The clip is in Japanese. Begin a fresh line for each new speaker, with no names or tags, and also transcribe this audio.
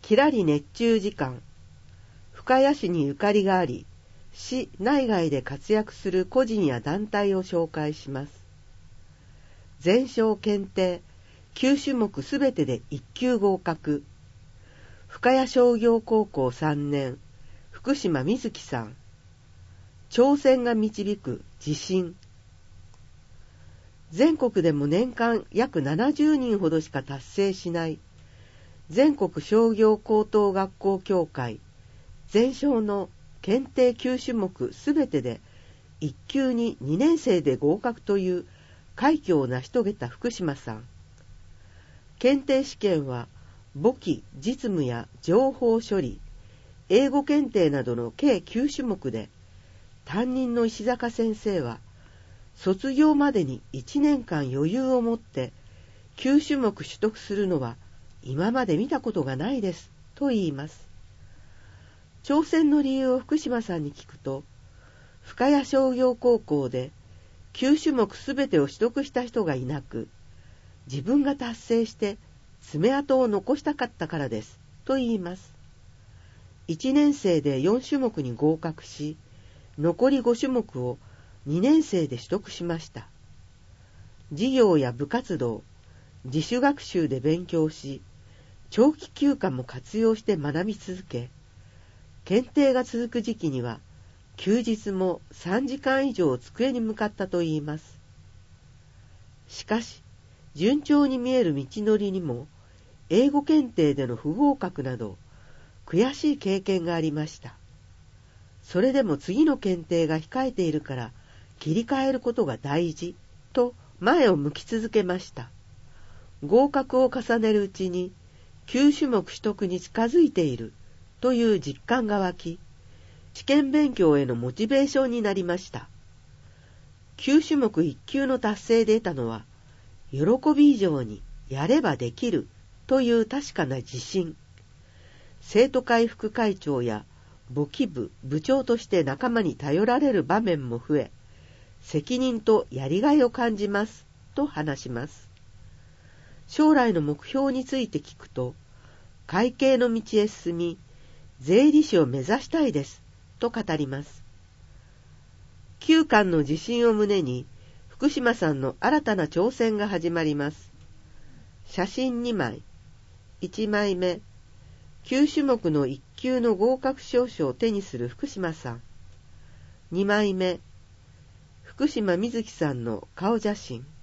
きらり熱中時間。深谷市にゆかりがあり、市内外で活躍する個人や団体を紹介します。全勝検定、9種目すべてで1級合格。深谷商業高校3年、福島瑞希さん。挑戦が導く自信。全国でも年間約70人ほどしか達成しない全国商業高等学校協会全勝の検定9種目すべてで1級に2年生で合格という快挙を成し遂げた福島さん。検定試験は簿記、実務や情報処理、英語検定などの計9種目で、担任の石坂先生は卒業までに1年間余裕を持って9種目取得するのは今まで見たことがないですと言います。挑戦の理由を福島さんに聞くと、深谷商業高校で9種目すべてを取得した人がいなく、自分が達成して爪痕を残したかったからですと言います。1年生で4種目に合格し、残り5種目を2年生で取得しました。授業や部活動、自主学習で勉強し、長期休暇も活用して学び続け、検定が続く時期には、休日も3時間以上机に向かったといいます。しかし、順調に見える道のりにも、英語検定での不合格など、悔しい経験がありました。それでも次の検定が控えているから切り替えることが大事と前を向き続けました。合格を重ねるうちに9種目取得に近づいているという実感が湧き、試験勉強へのモチベーションになりました。9種目1級の達成で得たのは、喜び以上にやればできるという確かな自信。生徒会副会長や簿記部部長として仲間に頼られる場面も増え、責任とやりがいを感じますと話します。将来の目標について聞くと、会計の道へ進み、税理士を目指したいですと語ります。9巻の自信を胸に、福島さんの新たな挑戦が始まります。写真2枚。1枚目。9種目の1級の合格証書を手にする福島さん。2枚目。福島瑞希さんの顔写真。